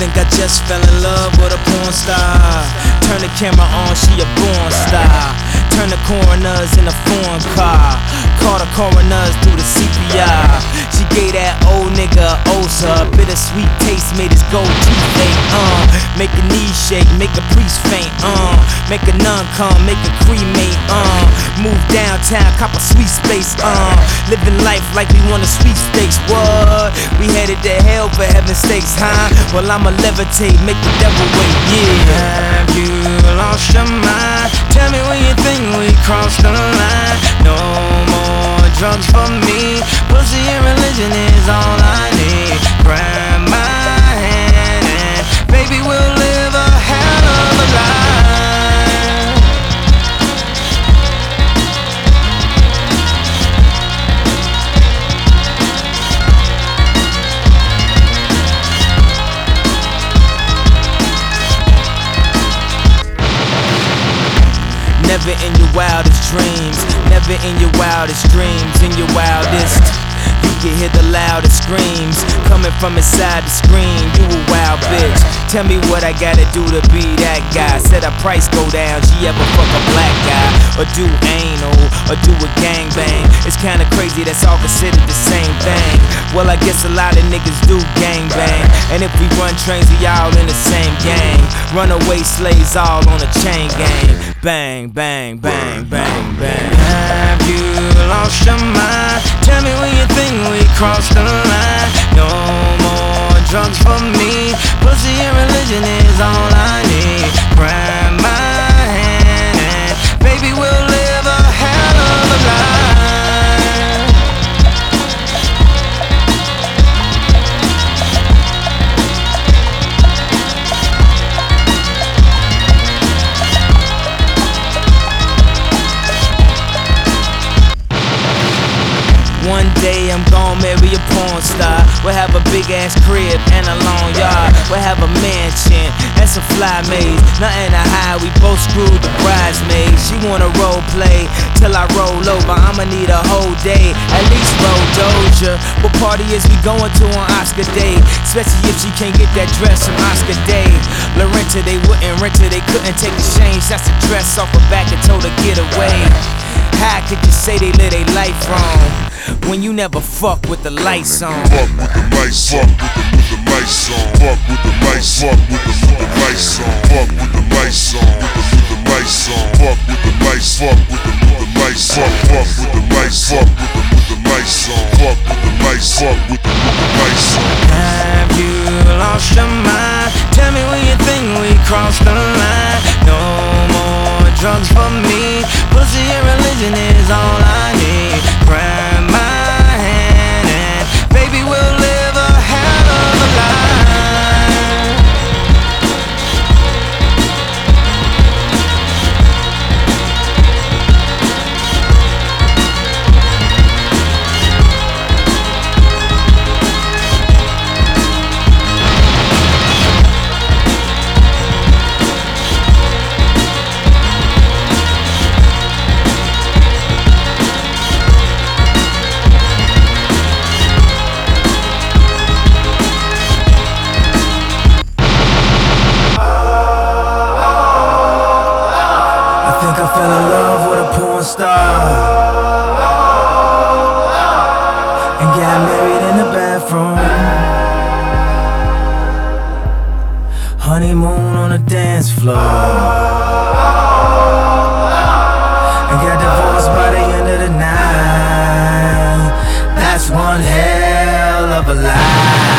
think I just fell in love with a porn star. Turn the camera on, she a born star. Turn the coroners in a foreign car. Call the coroners through the CPR. She gave that old nigga a ulcer. Bittersweet taste made his gold teeth fake. Make a knee shake, make a priest faint. Make a nun come, make a cremate. Move downtown, cop a sweet space. Living life like we won a sweepstakes. What? We headed to hell for heaven's sakes, huh? Well, I'ma levitate, make the devil wait, yeah. Have you lost your mind? Tell me when you think we crossed the line. No more drugs for me. Pussy and religion is all I need. Grab my hand and baby, we'll live a hell of a life. Never in your wildest dreams, never in your wildest dreams, in your wildest. You can hear the loudest screams coming from inside the screen. You a wild bitch. Tell me what I gotta do to be that guy. Said her price go down, she ever fuck a black guy, or do anal, or do a gangbang. It's kinda crazy, that's all considered the same thing. Well, I guess a lot of niggas do gangbang. And if we run trains, we all in the same gang. Runaway slaves all on a chain gang. Bang, bang, bang, bang, bang. Have you lost your mind? Tell me when you think we crossed the line. No more drugs for me. Pussy and religion is all I need. Grab my hand and baby, we'll live a hell of a life. One day I'm gon' marry a porn star. We'll have a big ass crib and a long yard. We'll have a mansion and some fly maids. Nothing to hide, we both screwed the bridesmaids. She wanna role play till I roll over. I'ma need a whole day, at least roll Doja. What party is we going to on Oscar Day? Especially if she can't get that dress from Oscar Day. Lorenta, they wouldn't rent her, they couldn't take the change. That's the dress off her back and told her get away. How could you say they live their life wrong when you never fuck with the lights on? Fuck with the lights on. With the lights on. Fuck with the lights on. With the lights on. Fuck with the lights on. With the lights on. Fuck with the lights. Fuck with the lights. Fuck with the lights. Fuck with the lights on. Fuck with the lights. Fuck with the lights on. Have you lost your mind? Tell me when you think we crossed the line. No more drugs for me. Pussy and religion is all I need. Grab my hand and baby, we'll live a hell of a life. I fell in love with a porn star and got married in the bathroom. Honeymoon on the dance floor and got divorced by the end of the night. That's one hell of a lie.